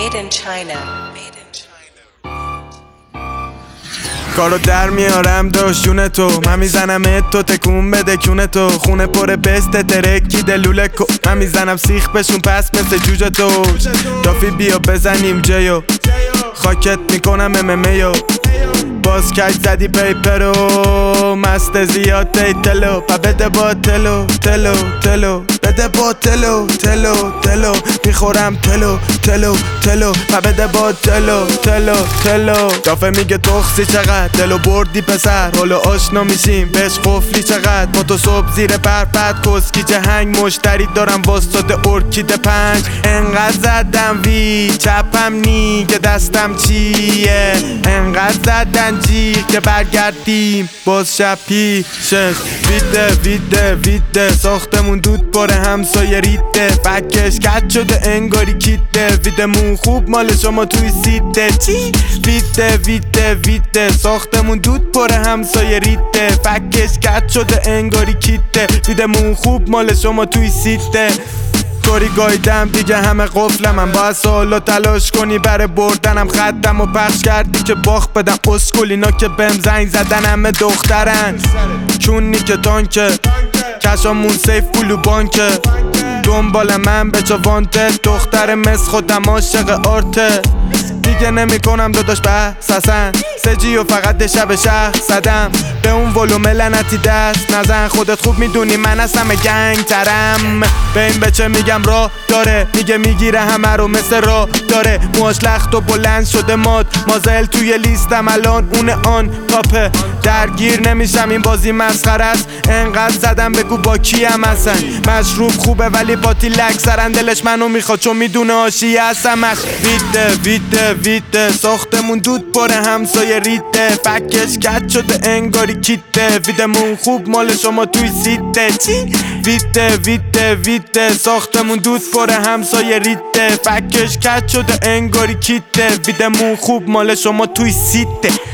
Made in China. کارو در میارم داشونه تو، من میزنم تو تکون بده کونه تو، خونه پر بسته ترکی دلوله کو، من میزنم سیخ بشون پس مثل جوجه تو. دافی بیا بزنیم جیو، خاکت میکنم ممیو، باز کج زدی پیپرو، مست زیاد تلو، پا بده با تلو تلو تلو، بده با تلو تلو تلو، میخورم تلو تلو تلو، پا بده با تلو تلو تلو. دافه میگه تخصی چقدر دلو بردی پسر، حالا آشنا میشیم بهش قفلی چقدر، با تو صبح زیر پرپد کسکی جهنگ، مشتری دارم واسطه ارکیده 5. انقدر زدم وی چپم نی که دستم چیه، انقدر زدن جیغ که برگردیم باز شب پیشش. ویده ساختمون دود پاره همسایه ریده، فکش کت شده انگاری کیته، ویدمون خوب مال شما توی سیته. چی؟ ویده ساختمون دود پاره همسایه ریده، فکش کت شده انگاری کیته، ویدمون خوب مال شما توی سیته. طوری گایدم دیگه همه قفلم، من باید سالو تلاش کنی برای بردنم، خدم و پخش کردی که باخ بدم اسکولینا که بهم زنگ زدن همه دخترن، چونی که تانکه کشامون سیف پولو بانکه، دنبال من به چا وانتد، دختر مس خودم عاشق آرته، دیگه نمی کنم داداش بحثن سجی و فقط شب شهر زدم، به اون ولومه لعنتی دست نزن، خودت خوب میدونی من هستم گنگ ترم، به این بچه میگم راه داره، میگه میگیره همه رو مثل راه داره، موهاش لخت و بلند شده مازل توی لیستم الان اون آن تاپه، درگیر نمیشم این بازی مسخره است، انقدر زدم بگو با کیم هستن، مشروب خوبه ولی باطیل اکثرن، دلش منو میخواد چون میدونه آشی هستمش. ویده ساختمون دود پاره همسایه ریده، فکش کت شده انگاری کیته، ویدمون خوب مال شما توی سیته. چی؟ ویده ساختمون دود پاره همسایه ریده، فکش کت شده انگاری کیته، ویدمون خوب مال شما توی سیته.